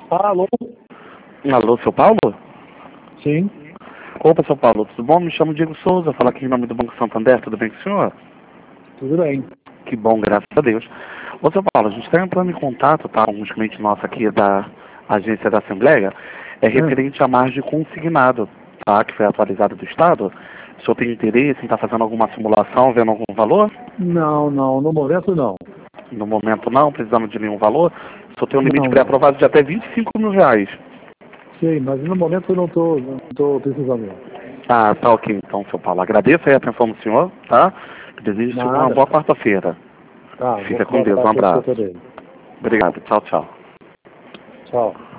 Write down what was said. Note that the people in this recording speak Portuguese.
Alô? Alô, seu Paulo? Sim, Opa, seu Paulo, tudo bom? Me chamo Diego Souza, falo aqui em nome do Banco Santander, tudo bem com o senhor? tudo bem. Que bom, graças a Deus. Ô, seu Paulo, a gente está entrando em contato, tá, com alguns clientes nossos aqui da agência da Assembleia, referente à margem consignado, tá, que foi atualizada do Estado. O senhor tem interesse em estar fazendo alguma simulação, vendo algum valor? Não, no momento não. No momento não, precisamos de nenhum valor. O senhor tem um limite Não. pré-aprovado de até R$ 25.000. Sim, mas no momento eu não tô precisando não. Ah, tá ok então, seu Paulo. Agradeço aí a atenção do senhor, tá? Desejo ao senhor uma Nada. boa quarta-feira. Tá, Fica com boa Deus, um tarde para você abraço. também. Obrigado, tchau, tchau. Tchau.